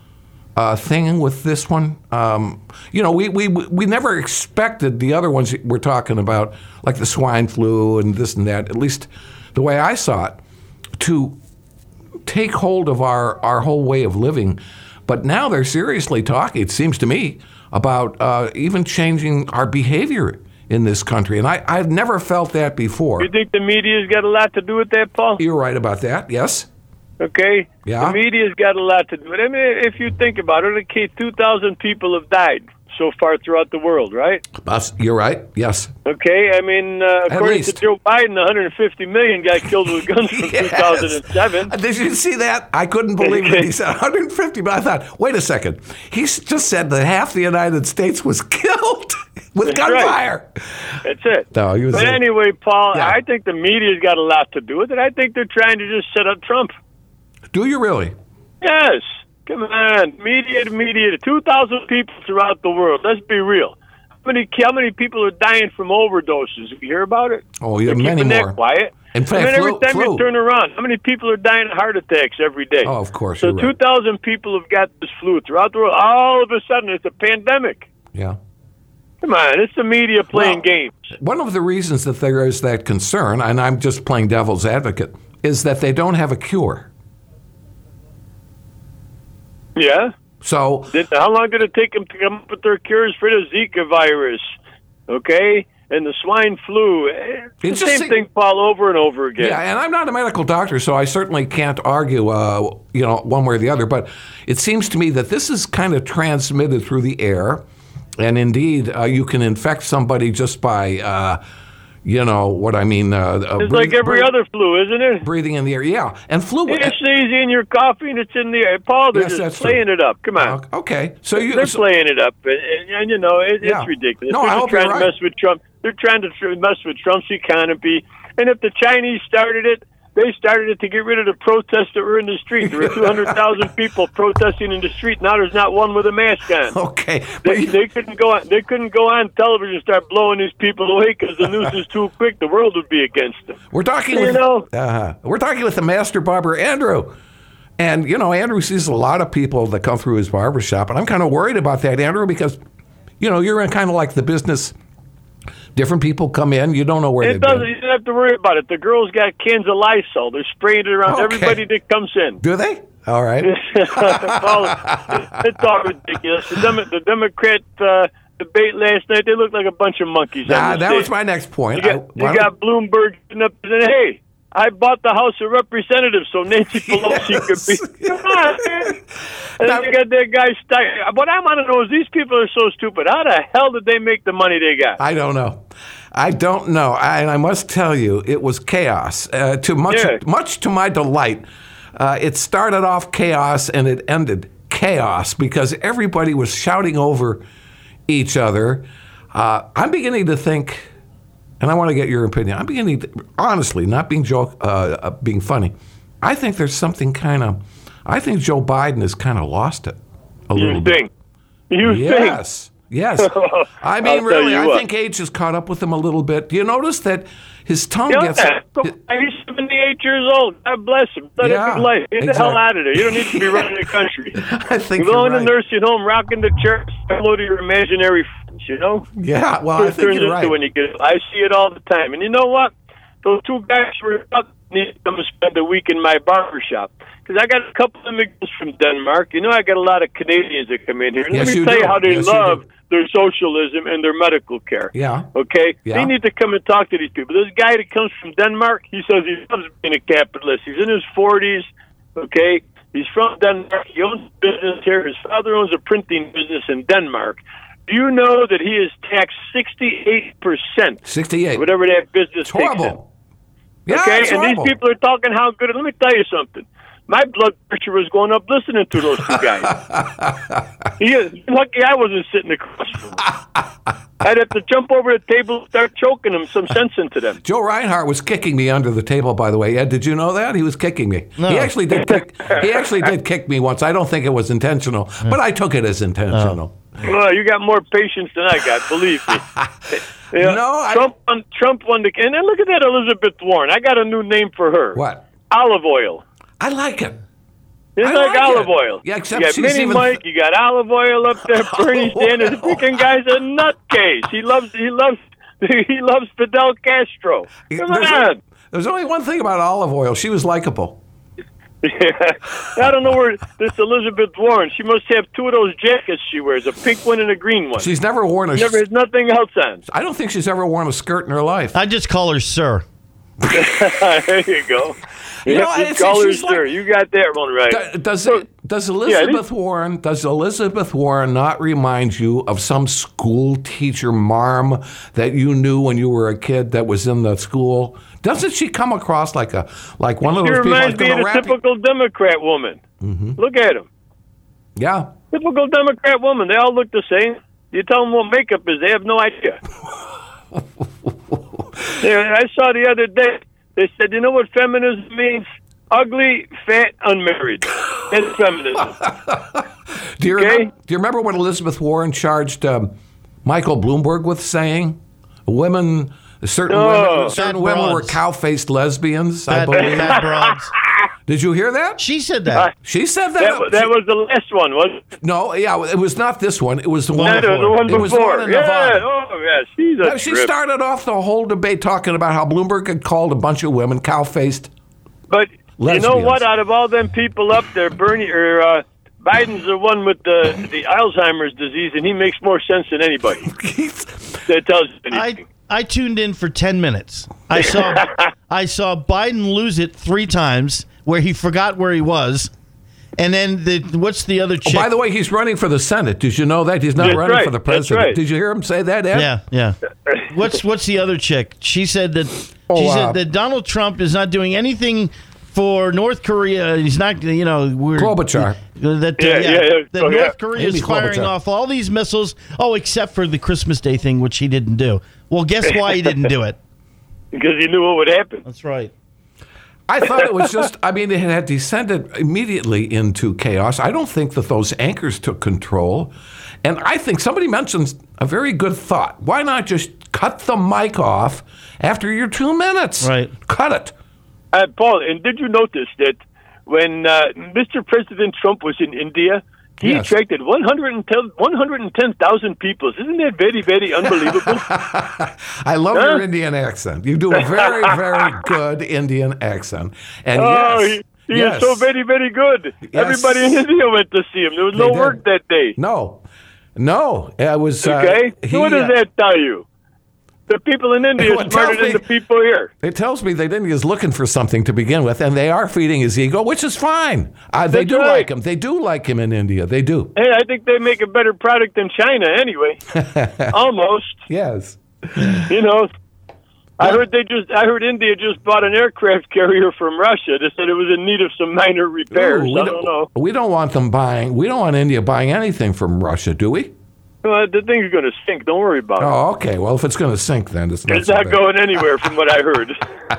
uh, thing with this one? Um, you know, we, we we never expected the other ones we're talking about, like the swine flu and this and that, at least the way I saw it, to take hold of our, our whole way of living. But now they're seriously talking, it seems to me, about uh, even changing our behavior in this country. And I, I've never felt that before. You think the media's got a lot to do with that, Paul? You're right about that, yes. Okay? Yeah. The media's got a lot to do with it. I mean, if you think about it, okay, two thousand people have died so far throughout the world, right? That's, you're right, yes. Okay, I mean, uh, according to Joe Biden, one hundred fifty million got killed with guns from yes. two thousand seven. Did you see that? I couldn't believe it. He said one hundred fifty, but I thought, wait a second. He just said that half the United States was killed with That's gunfire. Right. That's it. No, he was but a, anyway, Paul, yeah. I think the media's got a lot to do with it. I think they're trying to just set up Trump. Do you really? Yes. Come on, media to media, two thousand people throughout the world. Let's be real. How many how many people are dying from overdoses? You hear about it? Oh, yeah, They're many keeping more. That quiet. In fact, I mean, every flu, time flu. you turn around, how many people are dying of heart attacks every day? Oh, of course. So you're two right. thousand people have got this flu throughout the world. All of a sudden, it's a pandemic. Yeah. Come on, it's the media playing well, games. One of the reasons that there is that concern, and I'm just playing devil's advocate, is that they don't have a cure. Yeah. So Did, how long did it take them to come up with their cures for the Zika virus? Okay? And the swine flu. It's, it's the same se- thing, Paul, over and over again. Yeah, and I'm not a medical doctor, so I certainly can't argue, uh, you know, one way or the other. But it seems to me that this is kind of transmitted through the air, and indeed, uh, you can infect somebody just by, uh, you know, what I mean. Uh, uh, it's breathe, like every breathe, other flu, isn't it? Breathing in the air, yeah. And flu. You sneeze in your coffee and it's in the air. Paul, they're yes, just playing true. it up. Come on. Okay, so you they're so, playing it up, and, and, and you know it, yeah. it's ridiculous. No, they're I just hope trying you're to right. mess with Trump. They're trying to tr- mess with Trump's economy, and if the Chinese started it, they started it to get rid of the protests that were in the street. There were two hundred thousand people protesting in the street. Now there's not one with a mask on. Okay, they, they couldn't go on. They couldn't go on television and start blowing these people away because the news is too quick. The world would be against them. We're talking you with know. Uh, we're talking with the master barber Andrew, and you know Andrew sees a lot of people that come through his barber shop, and I'm kind of worried about that, Andrew, because you know you're in kind of like the business. Different people come in. You don't know where it they've doesn't. been. You don't have to worry about it. The girls got cans of Lysol. They're spraying it around Okay. everybody that comes in. Do they? All right. Well, it's all ridiculous. The, Demo- the Democrat uh, debate last night, they looked like a bunch of monkeys. Nah, on the that stage. was my next point. You got, I, you got Bloomberg sitting up and saying, hey, I bought the House of Representatives so Nancy Pelosi could be. Come on, man. And then you got that guy stuck. What I want to know is these people are so stupid. How the hell did they make the money they got? I don't know. I don't know. I, and I must tell you, it was chaos. Uh, to much, Yeah. much to my delight, uh, it started off chaos and it ended chaos because everybody was shouting over each other. Uh, I'm beginning to think, and I want to get your opinion. I'm beginning to, honestly, not being joke, uh, uh, being funny. I think there's something kind of. I think Joe Biden has kind of lost it a You little think? bit. You yes. Yes. I mean, I'll tell really, you I what. think age has caught up with him a little bit. Do you notice that his tongue Yeah, gets. he's seventy-eight years old. God bless him. Let Yeah, a good life. Get the exactly. hell out of there. You don't need to be running the country. I think You're you're going to right. nursing home, rocking the church, hello to your imaginary friends, you know? Yeah, well, I It think turns you're into right. when you get, I see it all the time. And you know what? Those two guys were up need to come and spend a week in my barber shop. Because I got a couple of immigrants from Denmark. You know, I got a lot of Canadians that come in here. And Yes, let me you tell do. you how they Yes, you love do. their socialism and their medical care. Yeah. Okay? Yeah. They need to come and talk to these people. This guy that comes from Denmark, he says he loves being a capitalist. He's in his forties, okay? He's from Denmark. He owns a business here. His father owns a printing business in Denmark. Do you know that he is taxed sixty-eight percent? sixty-eight. Whatever that business It's takes in. horrible. Yeah, Okay? it's And horrible. these people are talking how good. Let me tell you something. My blood pressure was going up listening to those two guys. he is lucky I wasn't sitting across from him. I'd have to jump over the table and start choking them some sense into them. Joe Reinhardt was kicking me under the table, by the way. Ed, did you know that? He was kicking me. No. He actually did kick, he actually did kick me once. I don't think it was intentional, but I took it as intentional. Well, you got more patience than I got, believe me. Yeah, No, I- Trump won, Trump won the. And then look at that Elizabeth Warren. I got a new name for her. What? Olive oil. I like it. It's I like, like olive it. oil. Yeah, except you got she's Mini even- Mike, you got olive oil up there. Bernie Sanders, the freaking guy's a nutcase. He loves, he loves, he loves Fidel Castro. Come There's, on. there's only one thing about olive oil. She was likable. Yeah. I don't know where this Elizabeth Warren. She must have two of those jackets she wears, a pink one and a green one. She's never worn a. Never has nothing else on. I don't think she's ever worn a skirt in her life. I just call her sir. There you go. You You know, have to it's- call her she's sir. like- You got that one right. Do- Does So- does Yeah, Elizabeth these- Warren does Elizabeth Warren not remind you of some school teacher marm that you knew when you were a kid that was in the school? Doesn't she come across like a like one of She those people reminds that's me going of to a rap? you- typical Democrat woman. Mhm. Look at them. Yeah. Typical Democrat woman. They all look the same. You tell them what makeup is, they have no idea. Yeah, I saw the other day, they said, you know what feminism means? Ugly, fat, unmarried. That's feminism. Do you Okay. remember, do you remember what Elizabeth Warren charged um, Michael Bloomberg with saying? Women, certain Oh. women, certain Fat women were broads. cow-faced lesbians. I Fat, believe. fat broads. Did you hear that? She said that. She said that. That, wa- that was the last one, wasn't it? No, yeah, it was not this one. It was the one. No, the, the one It was the before. one in Yeah, Nevada. oh, yeah, she's a Now, she trip. started off the whole debate talking about how Bloomberg had called a bunch of women cow-faced. But you know lesbians. what? Out of all them people up there, Bernie or uh, Biden's the one with the the Alzheimer's disease, and he makes more sense than anybody. That tells you anything. I I tuned in for ten minutes. I saw I saw Biden lose it three times where he forgot where he was. And then the what's the other Oh, chick? by the way, he's running for the Senate. Did you know that? He's not That's running right. for the That's president. right. Did you hear him say that, Ed? Yeah, yeah. What's what's the other chick? She said that Oh, she uh, said that Donald Trump is not doing anything for North Korea. He's not, you know, we're Klobuchar. That uh, Yeah, yeah, yeah, yeah. that Oh, yeah. North Korea is Amy firing Klobuchar. off all these missiles. Oh, except for the Christmas Day thing, which he didn't do. Well, guess why he didn't do it? Because he knew what would happen. That's right. I thought it was just, I mean, it had descended immediately into chaos. I don't think that those anchors took control. And I think somebody mentions a very good thought. Why not just cut the mic off after your two minutes? Right. Cut it. Uh, Paul, and did you notice that when uh, Mister President Trump was in India, he Yes. attracted one hundred ten thousand people. Isn't that very, very unbelievable? I love Huh? your Indian accent. You do a very, very good Indian accent. And Oh, yes, He Yes. is so very, very good. Yes. Everybody in India went to see him. There was They no did. work that day. No, no, it was uh, Okay? he, so what does uh, that tell you? The people in India Well, are it smarter tells than me- the people here. It tells me that India's looking for something to begin with, and they are feeding his ego, which is fine. Uh, they That's do right. like him. They do like him in India. They do. Hey, I think they make a better product than China anyway. Almost. Yes. You know, I heard they just. I heard India just bought an aircraft carrier from Russia. They said it was in need of some minor repairs. Ooh, we I don't know. We don't want them buying. We don't want India buying anything from Russia, do we? Well, the thing's going to sink. Don't worry about it. Oh, okay. Well, if it's going to sink, then it's not. It's so not bad. going anywhere, from what I heard.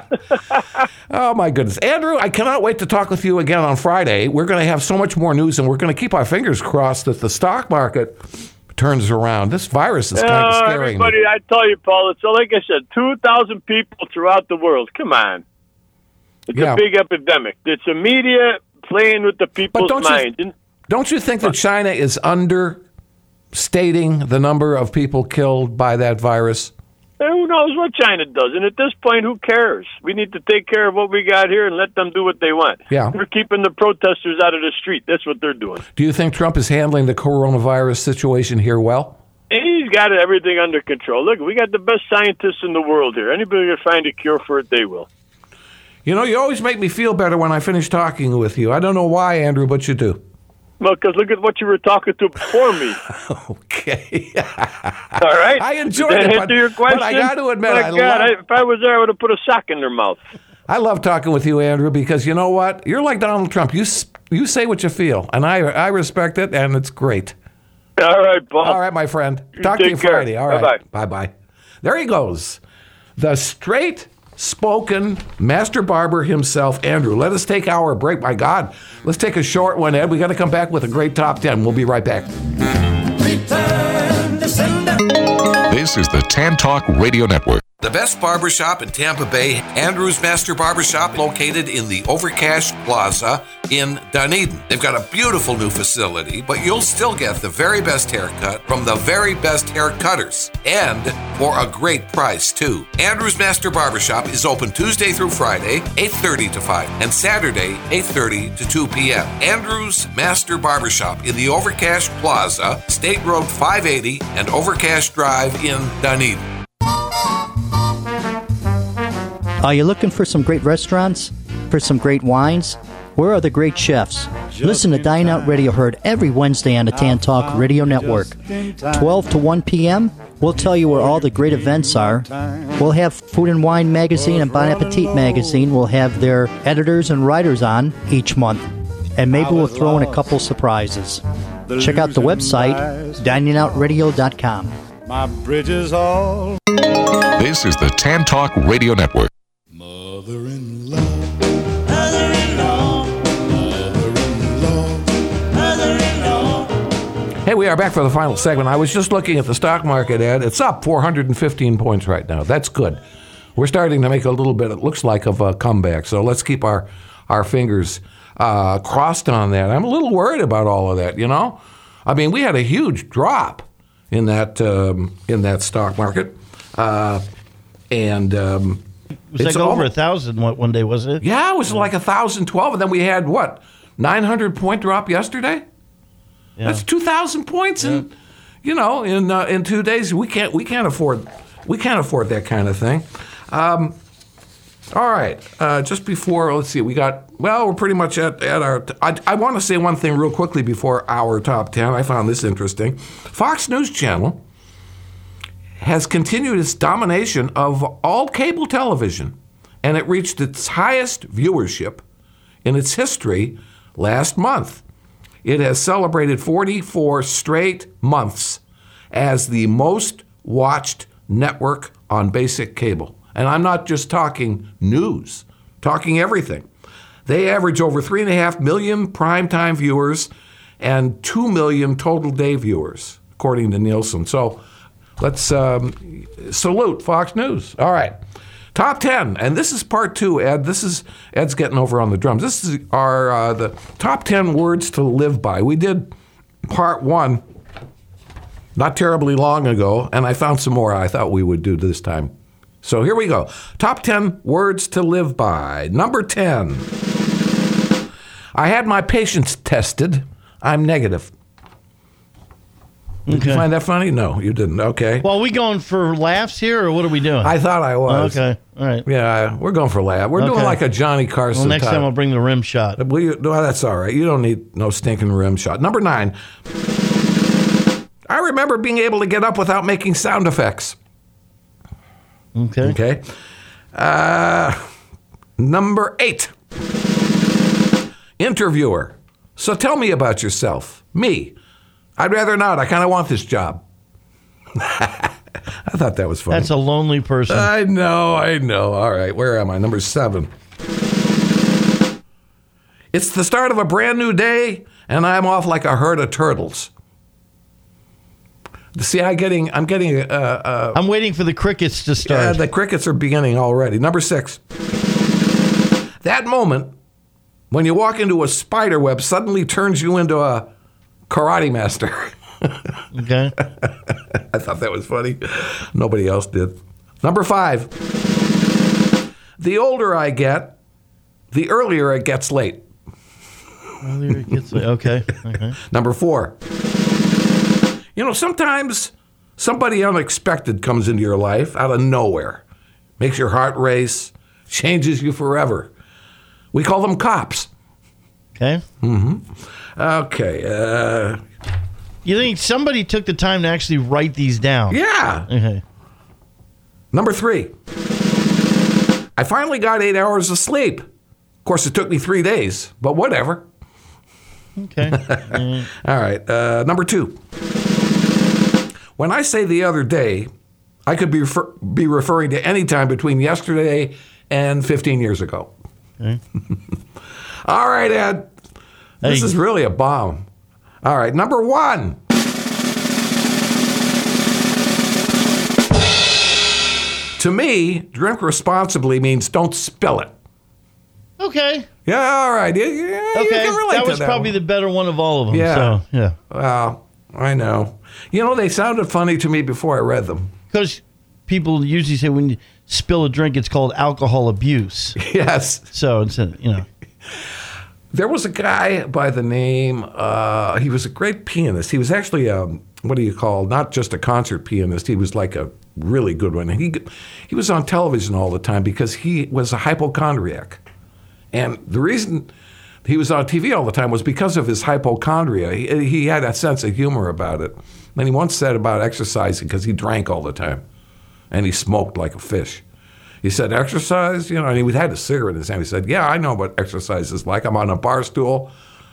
Oh, my goodness. Andrew, I cannot wait to talk with you again on Friday. We're going to have so much more news, and we're going to keep our fingers crossed that the stock market turns around. This virus is kind of Oh, scaring everybody, me. I tell you, Paul. It's like I said, two thousand people throughout the world. Come on, it's Yeah. a big epidemic. It's a media playing with the people's don't you- minds. And Don't you think that China is understating the number of people killed by that virus? who knows what China does? And at this point, who cares? We need to take care of what we got here and let them do what they want. Yeah. They're keeping the protesters out of the street. That's what they're doing. Do you think Trump is handling the coronavirus situation here well? And he's got everything under control. Look, we got the best scientists in the world here. Anybody can find a cure for it, they will. You know, you always make me feel better when I finish talking with you. I don't know why, Andrew, but you do. Well, because look at what you were talking to before me. Okay. All right. I enjoyed Did that it, answer but- your question? but I got to admit, My I God, love- I, if I was there, I would have put a sock in their mouth. I love talking with you, Andrew, because you know what? You're like Donald Trump. You s- you say what you feel, and I I respect it, and it's great. All right, Paul. All right, my friend. Talk to take you care. Friday. All right. Bye-bye. Bye-bye. There he goes. The straight-spoken master barber himself, Andrew. Let us take our break. My God. Let's take a short one, Ed. We got to come back with a great top ten. We'll be right back. This is the Tan Talk Radio Network. The best barbershop in Tampa Bay, Andrew's Master Barbershop, located in the Overcash Plaza in Dunedin. They've got a beautiful new facility, but you'll still get the very best haircut from the very best hair cutters, and for a great price, too. Andrew's Master Barbershop is open Tuesday through Friday, eight thirty to five, and Saturday, eight thirty to two p.m. Andrew's Master Barbershop in the Overcash Plaza, State Road five eighty and Overcash Drive in Dunedin. Are you looking for some great restaurants? For some great wines? Where are the great chefs? Listen to Dine Out Radio, heard every Wednesday on the Tan Talk Radio Network. twelve to one p.m., we'll tell you where all the great events are. We'll have Food and Wine Magazine and Bon Appetit Magazine. We'll have their editors and writers on each month. And maybe we'll throw in a couple surprises. Check out the website, dining out radio dot com. My bridges all. This is the Tan Talk Radio Network. Mother-in-law, mother-in-law, mother-in-law, mother-in-law. Hey, we are back for the final segment. I was just looking at the stock market, Ed. It's up four hundred fifteen points right now. That's good. We're starting to make a little bit, it looks like, of a comeback. So let's keep our, our fingers uh, crossed on that. I'm a little worried about all of that, you know? I mean, we had a huge drop in that um, in that stock market. Uh, and... Um, It was like over a thousand one one day, wasn't it? Yeah, it was like a thousand twelve, and then we had what nine hundred point drop yesterday. Yeah. That's two thousand points in, you know, in uh, in two days. We can't we can't afford we can't afford that kind of thing. Um, all right, uh, just before let's see, we got well, we're pretty much at at our. T- I, I want to say one thing real quickly before our top ten. I found this interesting. Fox News Channel has continued its domination of all cable television, and it reached its highest viewership in its history last month. It has celebrated forty-four straight months as the most watched network on basic cable. And I'm not just talking news, talking everything. They average over three and a half million primetime viewers and two million total day viewers, according to Nielsen. So let's um, salute Fox News. All right. Top ten, and this is part two, Ed. This is, Ed's getting over on the drums. This is our, uh, the top ten words to live by. We did part one not terribly long ago, and I found some more I thought we would do this time. So here we go. Top ten words to live by. Number ten. I had my patience tested. I'm negative. Did Okay. you find that funny? No, you didn't. Okay. Well, are we going for laughs here, or what are we doing? I thought I was. Okay. All right. Yeah, we're going for laugh. We're doing Okay. like a Johnny Carson Well, next type. time I'll bring the rim shot. Well, you, well, that's all right. You don't need no stinking rim shot. Number nine. I remember being able to get up without making sound effects. Okay. Okay. Uh, number eight. Interviewer. So tell me about yourself. Me. I'd rather not. I kind of want this job. I thought that was funny. That's a lonely person. I know, I know. All right, where am I? Number seven. It's the start of a brand new day, and I'm off like a herd of turtles. See, I'm getting, I'm getting. Uh, uh, I'm waiting for the crickets to start. Yeah, the crickets are beginning already. Number six. That moment when you walk into a spider web suddenly turns you into a karate master. Okay. I thought that was funny. Nobody else did. Number five. The older I get, the earlier it gets late. Earlier it gets late. Okay. Okay. Number four. You know, sometimes somebody unexpected comes into your life out of nowhere, makes your heart race, changes you forever. We call them cops. Okay. Mm-hmm. Okay. Uh, You think somebody took the time to actually write these down? yeah. Okay. Number three. I finally got eight hours of sleep. Of course, it took me three days, but whatever. Okay. Mm. All right. Uh, number two. When I say the other day, I could be refer- be referring to any time between yesterday and fifteen years ago. Okay. All right, Ed. This Hey. is really a bomb. All right, number one. To me, drink responsibly means don't spill it. Okay. Yeah, all right. Yeah, yeah, you Okay. can relate That to was that probably one. the better one of all of them. Yeah. So, yeah. Well, I know. You know, they sounded funny to me before I read them. Because people usually say when you spill a drink, it's called alcohol abuse. Yes. So, it's, a- you know. There was a guy by the name, uh, he was a great pianist. He was actually, a, what do you call, not just a concert pianist. He was like a really good one. He, he was on television all the time because he was a hypochondriac. And the reason he was on T V all the time was because of his hypochondria. He, he had a sense of humor about it. And he once said about exercising, because he drank all the time, and he smoked like a fish. He said, exercise, you know, and he had a cigarette in his hand. He said, yeah, I know what exercise is like. I'm on a bar stool.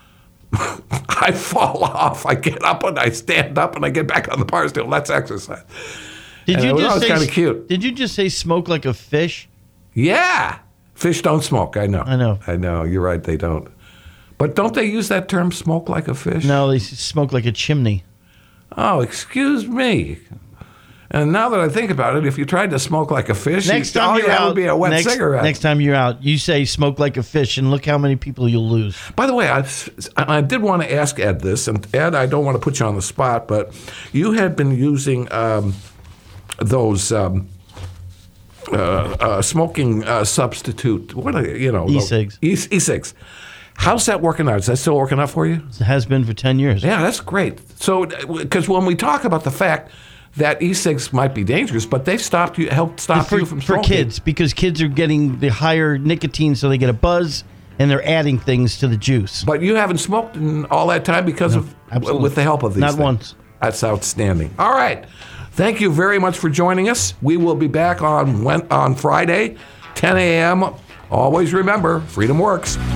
I fall off. I get up and I stand up and I get back on the bar stool. That's exercise. Did And you it was just always say kind of cute. Did you just say smoke like a fish? Yeah. Fish don't smoke. I know. I know. I know. You're right. They don't. But don't they use that term, smoke like a fish? No, they s- smoke like a chimney. Oh, excuse me. And now that I think about it, if you tried to smoke like a fish, Next you, time all you're you had out, would be a wet next, cigarette. next time you're out, you say smoke like a fish, and look how many people you'll lose. By the way, I, I did want to ask Ed this, and Ed, I don't want to put you on the spot, but you had been using um, those um, uh, uh, smoking uh, substitute, what are, you know, E-cigs. E- E-cigs. How's that working out? Is that still working out for you? It has been for ten years. Yeah, that's great. So, because when we talk about the fact that e-cigs might be dangerous, but they've stopped you, helped stop for, you from for smoking. kids, because kids are getting the higher nicotine, so they get a buzz, and they're adding things to the juice. But you haven't smoked in all that time because No, of absolutely. with the help of these Not things. once. That's outstanding. All right. Thank you very much for joining us. We will be back on Wed- on Friday, ten a.m. Always remember, freedom works.